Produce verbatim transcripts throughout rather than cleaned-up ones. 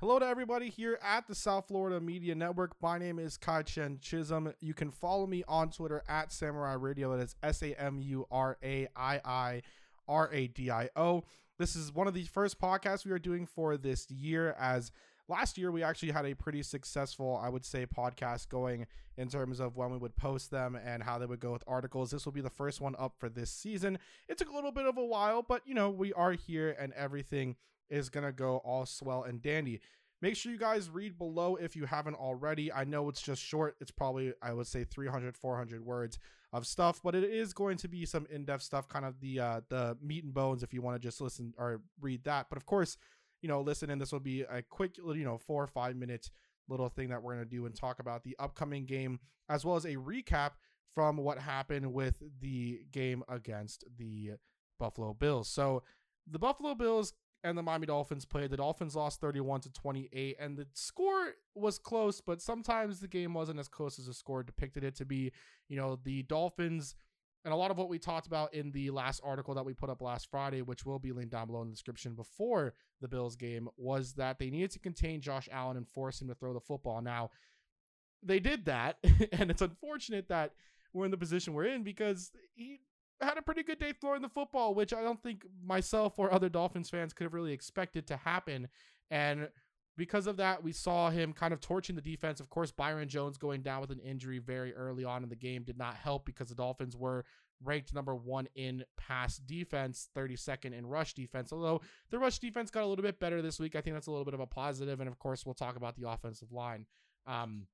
Hello to everybody here at the South Florida Media Network. My name is Kai Chen Chisholm. You can follow me on Twitter at Samurai Radio. That is S A M U R A I I R A D I O. This is one of the first podcasts we are doing for this year, as last year we actually had a pretty successful, I would say, podcast going in terms of when we would post them and how they would go with articles. This will be the first one up for this season. It took a little bit of a while, but you know, we are here and everything is going to go all swell and dandy. Make sure you guys read below if you haven't already. I know it's just short. It's probably, I would say, three hundred, four hundred words of stuff, but it is going to be some in-depth stuff, kind of the uh, the meat and bones if you want to just listen or read that. But of course, you know, listen, and this will be a quick, you know, four or five minute little thing that we're going to do and talk about the upcoming game, as well as a recap from what happened with the game against the Buffalo Bills. So the Buffalo Bills and the Miami Dolphins played. The Dolphins lost thirty-one to twenty-eight, and the score was close, but sometimes the game wasn't as close as the score depicted it to be. You know, the Dolphins, and a lot of what we talked about in the last article that we put up last Friday, which will be linked down below in the description before the Bills game, was that they needed to contain Josh Allen and force him to throw the football. Now, they did that, and it's unfortunate that we're in the position we're in because he had a pretty good day throwing the football, which I don't think myself or other Dolphins fans could have really expected to happen. And because of that, we saw him kind of torching the defense. Of course, Byron Jones going down with an injury very early on in the game did not help, because the Dolphins were ranked number one in pass defense, thirty-second in rush defense. Although the rush defense got a little bit better this week, I think that's a little bit of a positive. And of course, we'll talk about the offensive line. Um,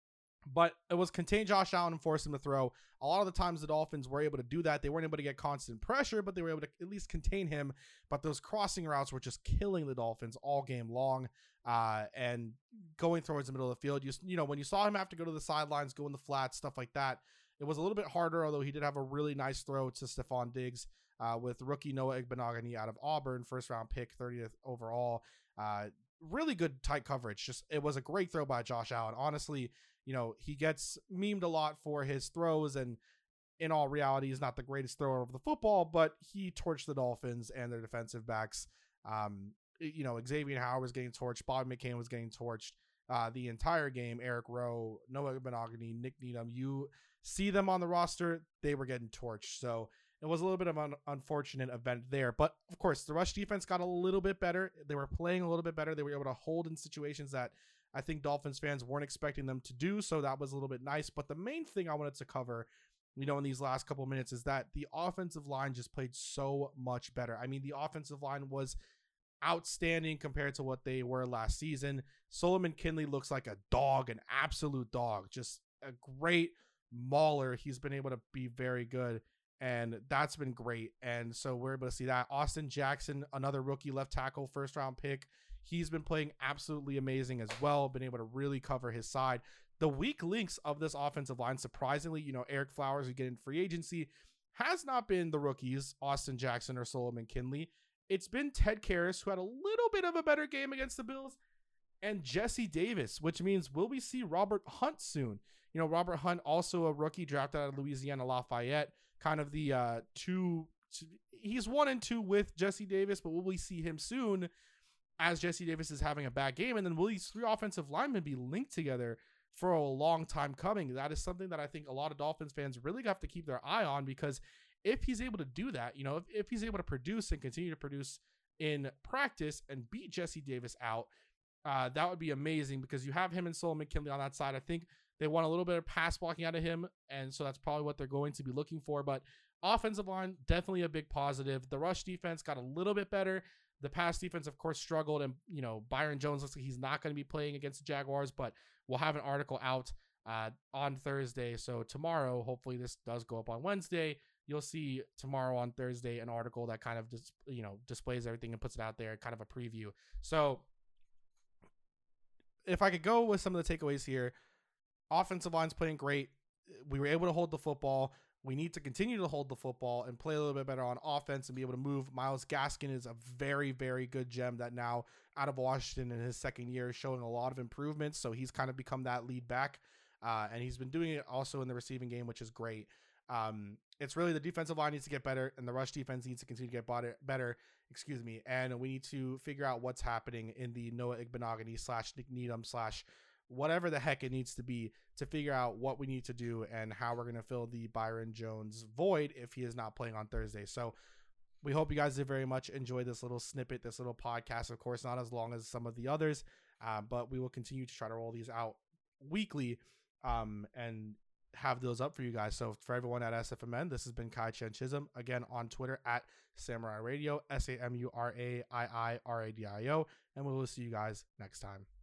But it was contain Josh Allen and force him to throw. A lot of the times the Dolphins were able to do that. They weren't able to get constant pressure, but they were able to at least contain him. But those crossing routes were just killing the Dolphins all game long. Uh, and going towards the middle of the field, you, you know, when you saw him have to go to the sidelines, go in the flats, stuff like that, it was a little bit harder, although he did have a really nice throw to Stephon Diggs uh, with rookie Noah Igbenogany out of Auburn, first round pick, thirtieth overall. Uh, really good tight coverage. Just, it was a great throw by Josh Allen. Honestly, you know, he gets memed a lot for his throws, and in all reality, he's not the greatest thrower of the football, but he torched the Dolphins and their defensive backs. Um, you know, Xavier Howard was getting torched. Bobby McCain was getting torched uh, the entire game. Eric Rowe, Noah Benogany, Nick Needham. You see them on the roster, they were getting torched. So it was a little bit of an unfortunate event there. But, of course, the rush defense got a little bit better. They were playing a little bit better. They were able to hold in situations that I think Dolphins fans weren't expecting them to do, so that was a little bit nice. But the main thing I wanted to cover, you know, in these last couple of minutes is that the offensive line just played so much better. I mean, the offensive line was outstanding compared to what they were last season. Solomon Kindley looks like a dog, an absolute dog, just a great mauler. He's been able to be very good, and that's been great. And so we're able to see that. Austin Jackson, another rookie left tackle, first round pick. He's been playing absolutely amazing as well, been able to really cover his side. The weak links of this offensive line, surprisingly, you know, Eric Flowers, who get in free agency, has not been the rookies, Austin Jackson or Solomon Kindley. It's been Ted Karras, who had a little bit of a better game against the Bills, and Jesse Davis, which means will we see Robert Hunt soon? You know, Robert Hunt, also a rookie drafted out of Louisiana Lafayette, kind of the uh, two, he's one and two with Jesse Davis, but will we see him soon as Jesse Davis is having a bad game? And then will these three offensive linemen be linked together for a long time coming? That is something that I think a lot of Dolphins fans really have to keep their eye on, because if he's able to do that, you know, if, if he's able to produce and continue to produce in practice and beat Jesse Davis out, uh, that would be amazing, because you have him and Solomon Kindley on that side. I think they want a little bit of pass blocking out of him, and so that's probably what they're going to be looking for. But offensive line, definitely a big positive. The rush defense got a little bit better. The pass defense, of course, struggled, and, you know, Byron Jones looks like he's not going to be playing against the Jaguars, but we'll have an article out uh, on Thursday. So tomorrow, hopefully this does go up on Wednesday. You'll see tomorrow on Thursday an article that kind of just, you know, displays everything and puts it out there, kind of a preview. So if I could go with some of the takeaways here, offensive line's playing great. We were able to hold the football. We need to continue to hold the football and play a little bit better on offense and be able to move. Myles Gaskin is a very, very good gem that now out of Washington in his second year is showing a lot of improvements. So he's kind of become that lead back. Uh, and he's been doing it also in the receiving game, which is great. Um, it's really the defensive line needs to get better, and the rush defense needs to continue to get better. better excuse me. And we need to figure out what's happening in the Noah Igbenogany slash Nick Needham slash whatever the heck it needs to be to figure out what we need to do and how we're going to fill the Byron Jones void if he is not playing on Thursday. So we hope you guys did very much enjoy this little snippet, this little podcast. Of course, not as long as some of the others, uh, but we will continue to try to roll these out weekly um, and have those up for you guys. So for everyone at S F M N, this has been Kai Chen Chisholm, again on Twitter at Samurai Radio, S A M U R A I I R A D I O, and we will see you guys next time.